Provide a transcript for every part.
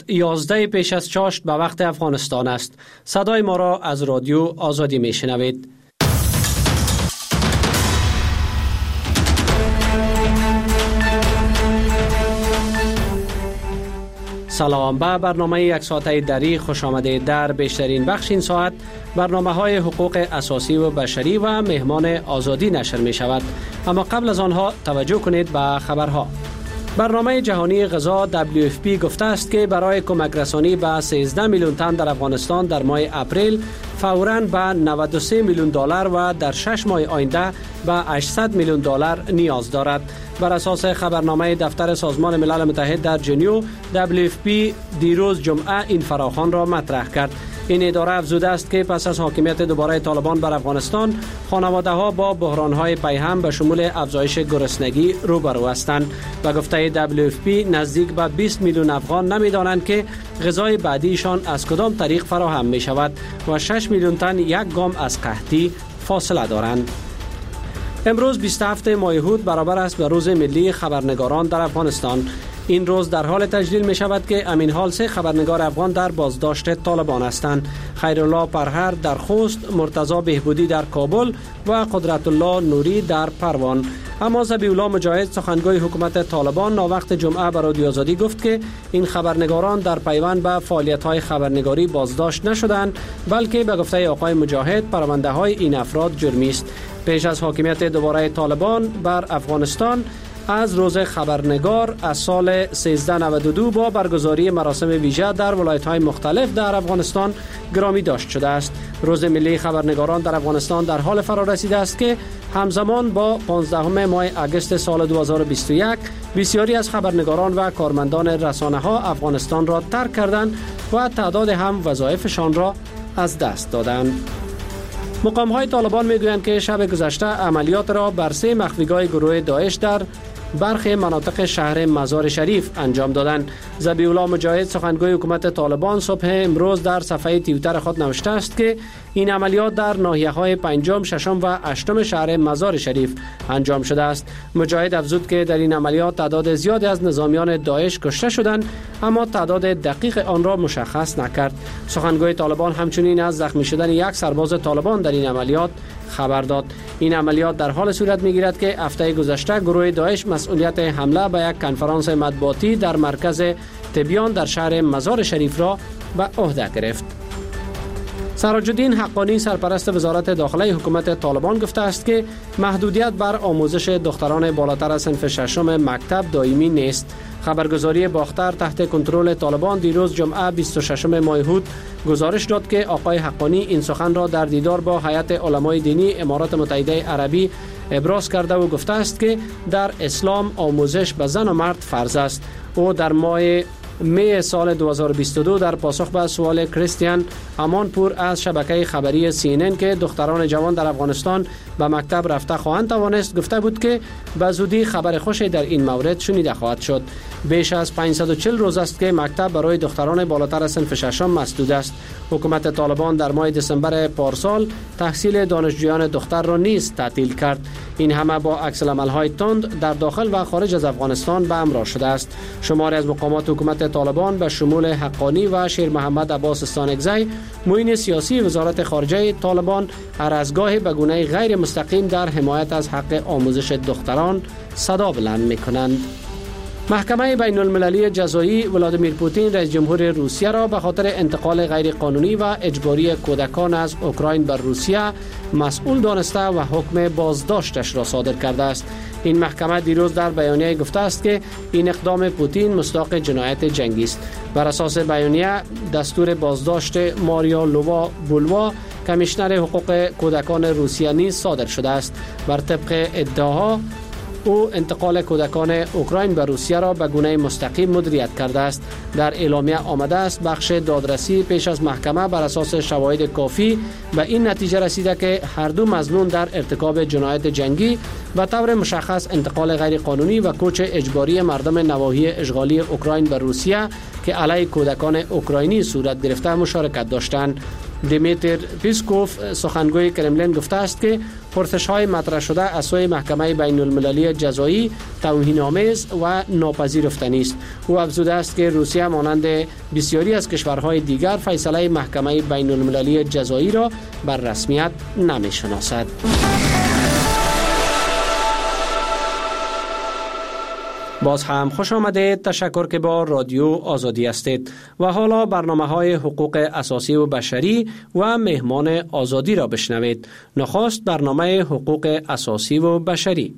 11 پیش از چاشت به وقت افغانستان است. صدای ما را از رادیو آزادی می شنوید. سلام، به برنامه یک ساعته دری خوش آمده. در بیشترین بخش این ساعت برنامه های حقوق اساسی و بشری و مهمان آزادی نشر می شود. اما قبل از آنها توجه کنید به خبرها. برنامه جهانی غذا WFP گفته است که برای کمک رسانی به 13 میلیون تن در افغانستان در ماه اپریل فوراً به 93 میلیون دلار و در 6 ماه آینده به 800 میلیون دلار نیاز دارد. بر اساس خبرنامه دفتر سازمان ملل متحد در ژنو، WFP دیروز جمعه این فراخوان را مطرح کرد. این اداره افزوده است که پس از حاکمیت دوباره طالبان بر افغانستان، خانواده‌ها با بحران‌های پیهم به شمول افزایش گرسنگی روبرو هستند. و گفته WFP نزدیک به 20 میلیون افغان نمی‌دانند که غذای بعدیشان از کدام طریق فراهم می‌شود و 6 میلیون تن یک گام از قحطی فاصله دارند. امروز 27 ماه هود برابر است به روز ملی خبرنگاران در افغانستان. این روز در حال تجلیل می شود که امین حال 3 خبرنگار افغان در بازداشت طالبان هستند. خیرالله پرهر در خوست، مرتضی بهبودی در کابل و قدرت الله نوری در پروان. اما ذبیح الله مجاهد سخنگوی حکومت طالبان وقت جمعه به رادیو آزادی گفت که این خبرنگاران در پیوند به فعالیت‌های خبرنگاری بازداشت نشدند، بلکه به گفته آقای مجاهد پرونده‌های این افراد جرمی است. پیش از حاکمیت دوباره طالبان بر افغانستان، از روز خبرنگار از سال 1392 با برگزاری مراسم ویژه در ولایت‌های مختلف در افغانستان گرامی داشت شده است. روز ملی خبرنگاران در افغانستان در حال فرا رسیده است که همزمان با 15 ماه اگست سال 2021 بسیاری از خبرنگاران و کارمندان رسانه‌ها افغانستان را ترک کردند و تعداد هم وظایفشان را از دست دادند. مقام‌های طالبان می‌گویند که شب گذشته عملیات را بر 3 مخفیگاه گروه داعش در برخی مناطق شهر مزار شریف انجام دادند. ذبیح الله مجاهد سخنگوی حکومت طالبان صبح امروز در صفحه توییتر خود نوشته است که این عملیات در ناحیه‌های 5م، 6م و 8م شهر مزار شریف انجام شده است. مجاهد افزود که در این عملیات تعداد زیادی از نظامیان داعش کشته شدند، اما تعداد دقیق آن را مشخص نکرد. سخنگوی طالبان همچنین از زخمی شدن یک سرباز طالبان در این عملیات خبر داد. این عملیات در حال صورت می‌گیرد که هفته گذشته گروه داعش مسئولیت حمله به یک کنفرانس مطبوعاتی در مرکز تبیان در شهر مزار شریف را به عهده گرفت. سراج الدین حقانی سرپرست وزارت داخله حکومت طالبان گفته است که محدودیت بر آموزش دختران بالاتر از صنف 6 مکتب دائمی نیست. خبرگزاری باختر تحت کنترل طالبان دیروز جمعه 26 ماه هود گزارش داد که آقای حقانی این سخن را در دیدار با هیئت علمای دینی امارات متحده عربی ابراز کرده و گفته است که در اسلام آموزش به زن و مرد فرض است. او در ماه می سال 2022 در پاسخ به سوال کریستیان امانپور از شبکه خبری CNN که دختران جوان در افغانستان به مکتب رفته خواهند توانست، گفته بود که به زودی خبر خوشی در این مورد شنیده خواهد شد. بیش از 540 روز است که مکتب برای دختران بالاتر از صنف 6 مسدود است. حکومت طالبان در ماه دسامبر پارسال تحصیل دانشجویان دختر را نیز تعطیل کرد. این همه با عکس‌العمل‌های تند در داخل و خارج از افغانستان به همراه شده است. شماری از مقامات حکومت طالبان به شمول حقانی و شیر محمد عباس استانکزی، معین سیاسی وزارت خارجه طالبان، هر از گاهی به گونه غیر مستقیم در حمایت از حق آموزش دختران صدا بلند می‌کنند. محکمه بین المللی جزایی ولادیمیر پوتین رئیس جمهور روسیه را به خاطر انتقال غیر قانونی و اجباری کودکان از اوکراین بر روسیه مسئول دانسته و حکم بازداشتش را صادر کرده است. این محکمه دیروز در بیانیه گفته است که این اقدام پوتین مصداق جنایت جنگی است. بر اساس بیانیه دستور بازداشت ماریا لووا بولوا کمیشنر حقوق کودکان روسیه نیز صادر شده است. بر طبق ادعاها او انتقال کودکان اوکراین به روسیه را به گونه مستقیم مدیریت کرده است. در اعلامیه آمده است بخش دادرسی پیش از محکمه بر اساس شواهد کافی به این نتیجه رسیده که هر دو مظنون در ارتکاب جنایت جنگی و طور مشخص انتقال غیر قانونی و کوچ اجباری مردم نواحی اشغالی اوکراین به روسیه که علیه کودکان اوکراینی صورت گرفته مشارکت داشتند. دیمیتر پیسکوف سخنگوی کرملین گفته است که پرسش‌های مطرح شده از سوی محکمه بین المللی جزایی توهین‌آمیز و ناپذیرفتنی است. او افزوده است که روسیه مانند بسیاری از کشورهای دیگر فیصله محکمه بین المللی جزایی را بر رسمیت نمی‌شناسد. باز هم خوش آمدید. تشکر که با رادیو آزادی هستید و حالا برنامه‌های حقوق اساسی و بشری و مهمان آزادی را بشنوید. نخست برنامه حقوق اساسی و بشری.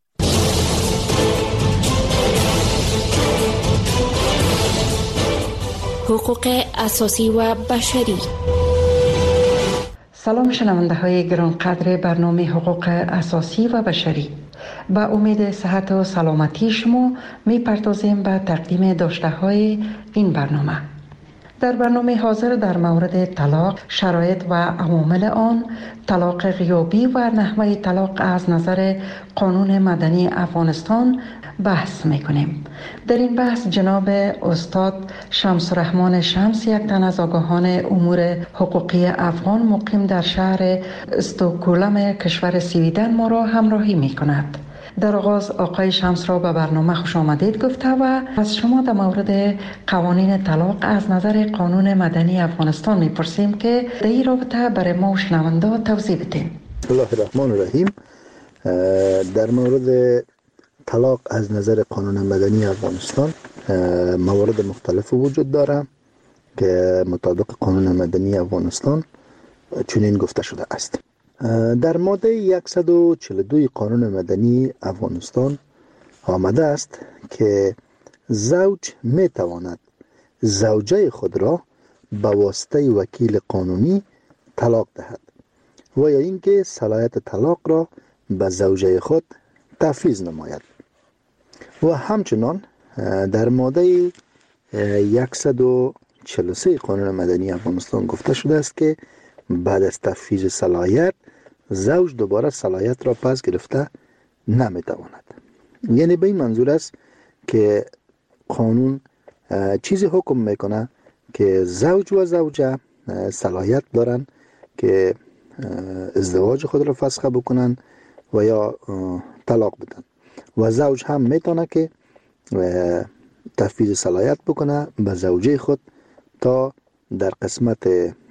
حقوق اساسی و بشری. سلام شنونده های گرانقدر برنامه حقوق اساسی و بشری. با امید صحت و سلامتی شما می پردازیم به تقدیم داشته های این برنامه. در برنامه حاضر در مورد طلاق، شرایط و عوامل آن، طلاق غیابی و نحوه طلاق از نظر قانون مدنی افغانستان بحث میکنیم. در این بحث جناب استاد شمس الرحمن شمس، یک تن از آگاهان امور حقوقی افغان مقیم در شهر استکهلم کشور سویدن ما را همراهی میکند. در آغاز آقای شمس را به برنامه خوش آمدید گفته و از شما در مورد قوانین طلاق از نظر قانون مدنی افغانستان میپرسیم که در این رابطه برای ما و شنونده توضیح بدین. بسم الله الرحمن الرحیم. در مورد طلاق از نظر قانون مدنی افغانستان موارد مختلف وجود داره که مطابق قانون مدنی افغانستان چنین گفته شده است. در ماده 142 قانون مدنی افغانستان آمده است که زوج می تواند زوجه خود را به واسطه وکیل قانونی طلاق دهد و یا اینکه صلاحیت طلاق را به زوجه خود تفویض نماید. و همچنان در ماده 143 قانون مدنی افغانستان گفته شده است که بعد از تفویض صلاحیت زوج دوباره صلاحیت را پس گرفته نمیتواند. یعنی به این منظور است که قانون چیزی حکم میکنه که زوج و زوجه صلاحیت دارن که ازدواج خود را فسخ بکنن و یا طلاق بدن و زوج هم میتونه که تفویض صلاحیت بکنه به زوجه خود تا در قسمت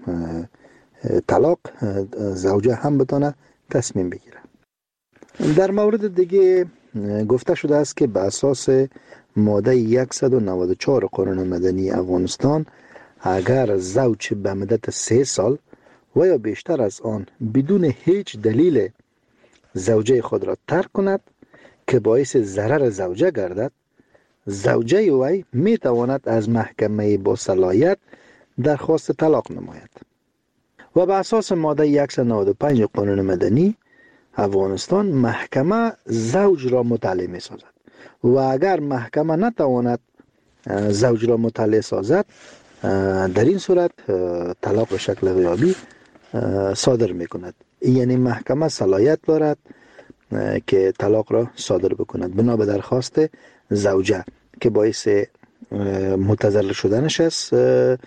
طلاق زوجه هم بتونه تصمیم بگیره. در مورد دیگه گفته شده است که به اساس ماده 194 قانون مدنی افغانستان اگر زوج به مدت 3 سال و یا بیشتر از آن بدون هیچ دلیل زوجه خود را ترک کند که باعث ضرر زوجه گردد، زوجه وی می تواند از محکمه با صلاحیت درخواست طلاق نماید. و به اساس ماده 195 قانون مدنی افغانستان محکمه زوج را مطلع می سازد و اگر محکمه نتواند زوج را مطلع سازد، در این صورت طلاق به شکل غیابی صادر می کند. یعنی محکمه صلاحیت دارد که طلاق را صادر بکند بنا به درخواست زوجه که باعث متضرر شدنش است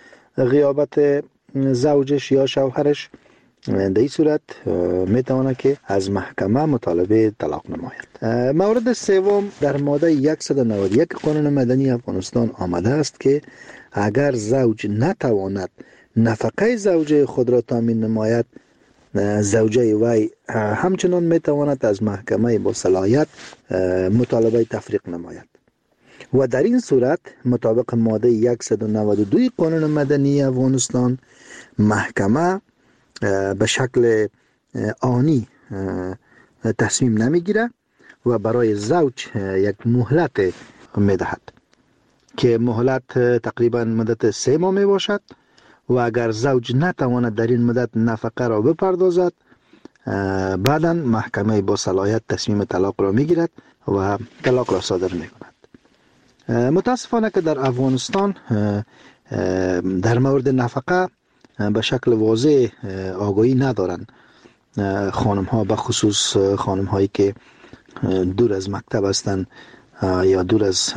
غیابت زوجش یا شوهرش. در این صورت میتونه که از محکمه مطالبه طلاق نماید. مورد سوم در ماده 191 قانون مدنی افغانستان آمده است که اگر زوج نتواند نفقه زوجه خود را تامین نماید، زوجه وی همچنان میتواند از محکمه با صلاحیت مطالبه تفریق نماید. و در این صورت مطابق ماده 192 قانون مدنی افغانستان محکمه به شکل آنی تصمیم نمیگیره و برای زوج یک مهلت میدهد که مهلت تقریبا مدت 3 ماه می باشد و اگر زوج نتواند در این مدت نفقه را بپردازد، بعدا محکمه با صلاحیت تصمیم طلاق را میگیرد و طلاق را صادر میکند. متاسفانه که در افغانستان در مورد نفقه به شکل واضح آگاهی ندارند خانم ها، به خصوص خانم هایی که دور از مکتب هستند یا دور از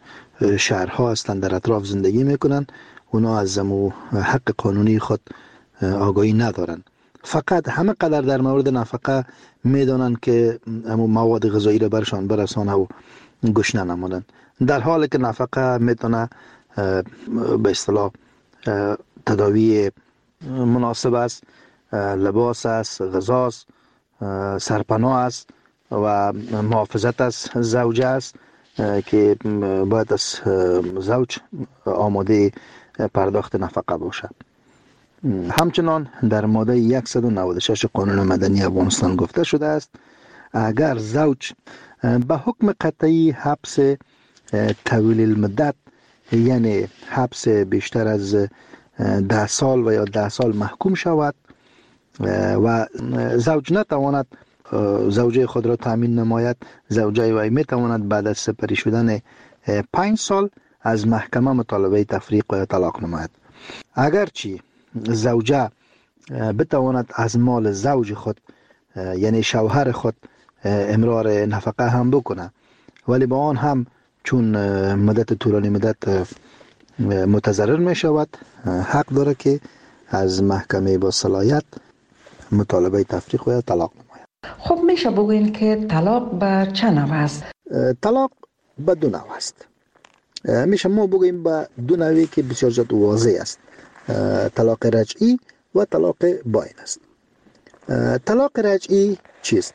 شهرها هستند، در اطراف زندگی میکنند. اونا از حق قانونی خود آگاهی ندارن. فقط همه قدر در مورد نفقه میدونن که مواد غذایی را برشان برسانه و گشنه نمانند، در حالی که نفقه میتونه به اصطلاح تداوی مناسب است، لباس است، غذا است، سرپناه است و محافظت از زوجه است که باید از زوج آماده پرداخت نفقه باشه. همچنان در ماده 196 قانون مدنی افغانستان گفته شده است اگر زوج به حکم قطعی حبس طویل المدت، یعنی حبس بیشتر از 10 سال و یا 10 سال محکوم شود و زوج نتواند زوجه خود را تامین نماید، زوجه وی میتواند بعد از سپری شدن 5 سال از محکمه مطالبه تفریق و طلاق نماید. اگرچه زوجه بتواند از مال زوج خود یعنی شوهر خود امرار نفقه هم بکنه، ولی با آن هم چون مدت طولانی مدت متضرر می شود حق داره که از محکمه با صلاحیت مطالبه تفریق و طلاق نماید. خب میشه بگوین که طلاق به چه نوع است؟ طلاق به 2 نوع است. میشه ما بگوییم به 2 نوعی که بسیار زیاد واضح است. طلاق رجعی و طلاق باین است. طلاق رجعی چیست؟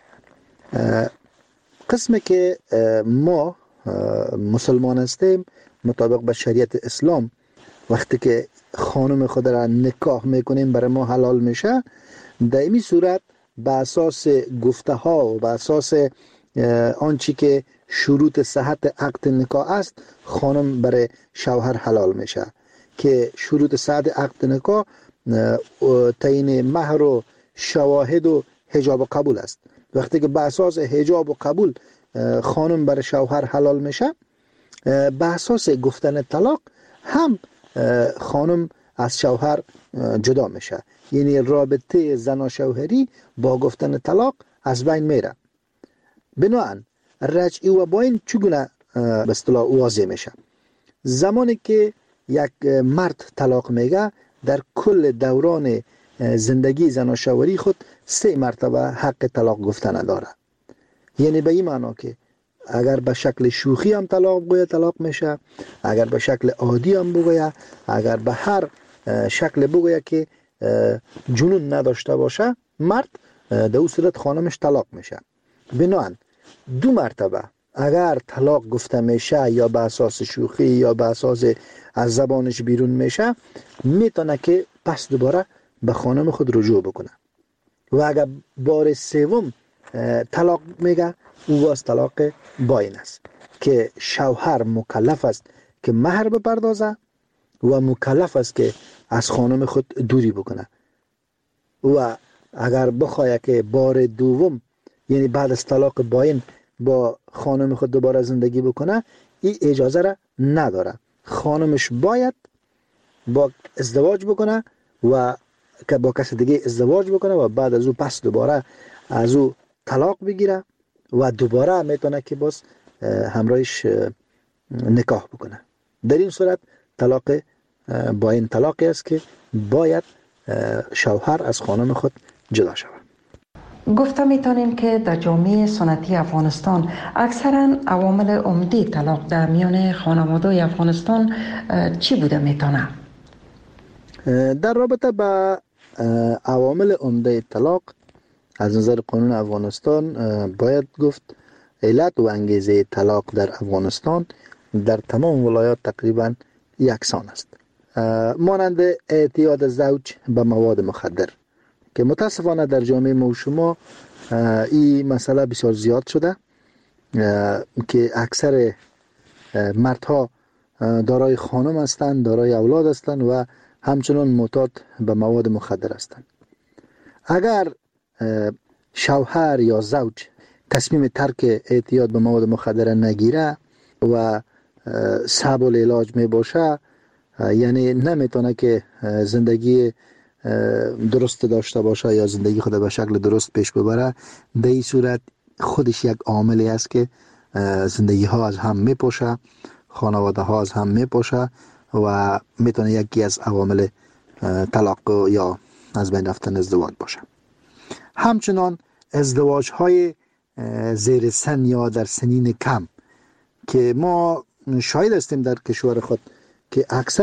قسمی که ما مسلمان هستیم مطابق به شریعت اسلام وقتی که خانم خود را نکاح میکنیم برای ما حلال میشه، در این صورت به اساس گفته ها و به اساس آنچه که شروط صحت عقد نکاح است خانم برای شوهر حلال میشه که شروط صحت عقد نکاح تعیین مهر و شواهد و حجاب و قبول است. وقتی که به اساس حجاب و قبول خانم برای شوهر حلال میشه، به اساس گفتن طلاق هم خانم از شوهر جدا میشه، یعنی رابطه زن و شوهری با گفتن طلاق از بین میره. بنابراین رجعی و باین چگونه به اصطلاح واضح میشه؟ زمانی که یک مرد طلاق میگه در کل دوران زندگی زن و شوهری خود 3 مرتبه حق طلاق گفتن داره. یعنی به این معنا که اگر به شکل شوخی هم طلاق بگوید طلاق میشه، اگر به شکل عادی هم بگوید، اگر به هر شکل بگوید که جنون نداشته باشه مرد، در اون صورت خانمش طلاق میشه. بنابراین 2 مرتبه اگر طلاق گفته میشه یا به اساس شوخی یا به اساس از زبانش بیرون میشه، میتونه که پس دوباره به خانم خود رجوع بکنه. و اگر بار 3 طلاق میگه او باز طلاق باین است که شوهر مکلف است که مهر بپردازه و مکلف است که از خانم خود دوری بکنه. و اگر بخواه که بار 2 یعنی بعد از طلاق باین با خانم خود دوباره زندگی بکنه، این اجازه را نداره. خانمش باید با ازدواج بکنه و که با کس دیگه ازدواج بکنه و بعد از او پس دوباره از او طلاق بگیره و دوباره میتونه که باز همراهش نکاح بکنه. در این صورت طلاق باین طلاقی است که باید شوهر از خانم خود جدا شود. گفته میتونیم که در جامعه سنتی افغانستان اکثرا عوامل عمده طلاق در میان خانواده افغانستان چی بوده میتونه؟ در رابطه با عوامل عمده طلاق از نظر قانون افغانستان باید گفت علت و انگیزه طلاق در افغانستان در تمام ولایات تقریبا یکسان است، مانند اعتیاد زوج به مواد مخدر که متاسفانه در جامعه ما و شما این مسئله بسیار زیاد شده که اکثر مردها دارای خانم هستند، دارای اولاد هستند و همچنان معتاد به مواد مخدر هستند. اگر شوهر یا زوج تصمیم ترک اعتیاد به مواد مخدر نگیره و صعب العلاج می باشه، یعنی نمیتونه که زندگی درست داشته باشه یا زندگی خود به شکل درست پیش ببره، در این صورت خودش یک عاملی است که زندگی ها از هم میپاشه، خانواده ها از هم میپاشه و میتونه یکی از عوامل طلاق یا از بین رفتن ازدواج باشه. همچنان ازدواج های زیر سن یا در سنین کم که ما شاهد هستیم در کشور خود که اکثر